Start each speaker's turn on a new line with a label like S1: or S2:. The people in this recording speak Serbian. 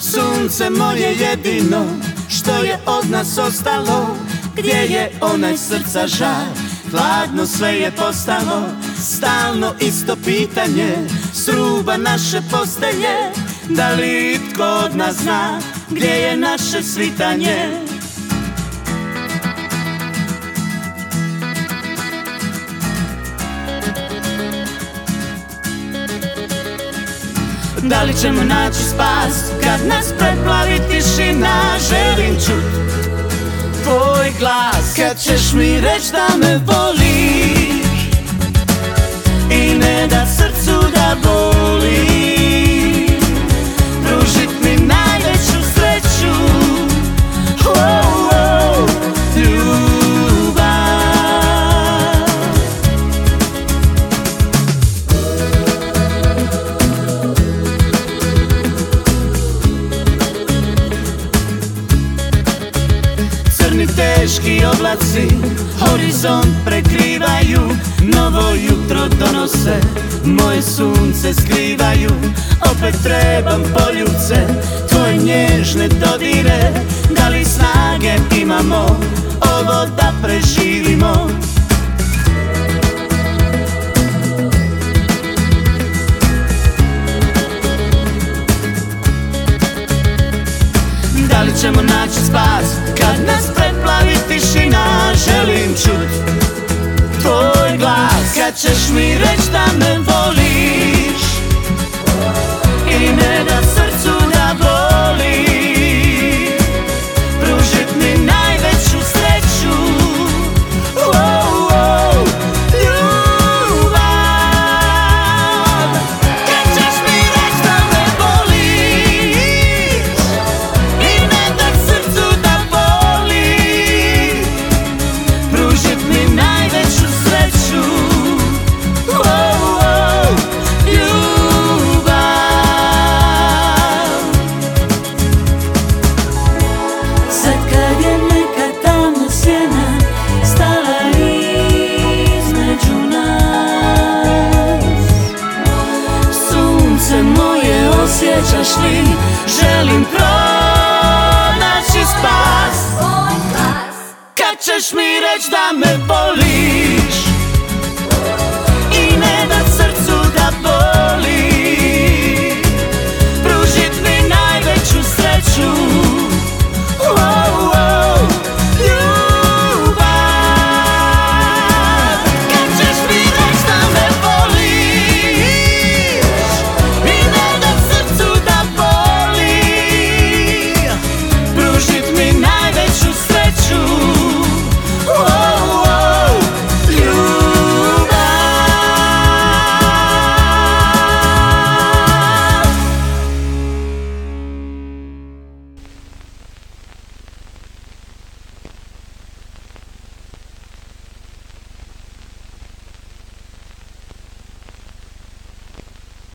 S1: sunce moje jedino, što je od nas ostalo. Gdje je onaj srca žar, hladno sve je postalo. Stalno isto pitanje, s ruba naše postelje. Da li itko od nas zna, gdje je naše svitanje? Da li ćemo naći spas kad nas preplavi tišina? Želim čut tvoj glas kad ćeš mi reći da me voliš i ne da srcu da boli. Pružit mi najveću sreću, ljubav. Crni teški oblaci horizont prekrivaju, novo jutro donose, moje sunce skrivaju. Opet trebam poljubce, tvoje nježne dodire. Da li snage imamo ovo da preživimo? Da li ćemo naći spas kad nas preplavi tišina? Želim čut tvoj glas kad ćeš mi reći da me voliš i ne da srcu da boli. Pružit mi najveću sreću, ljubav. Kad ćeš mi reći da me voliš i ne da srcu da boli. Pružit mi najveću sreću, ljubav. Sad kad je neka tamna sjena stala između nas, sunce moje osjećaš li? Želim pronaći spas kad ćeš mi reći da me voliš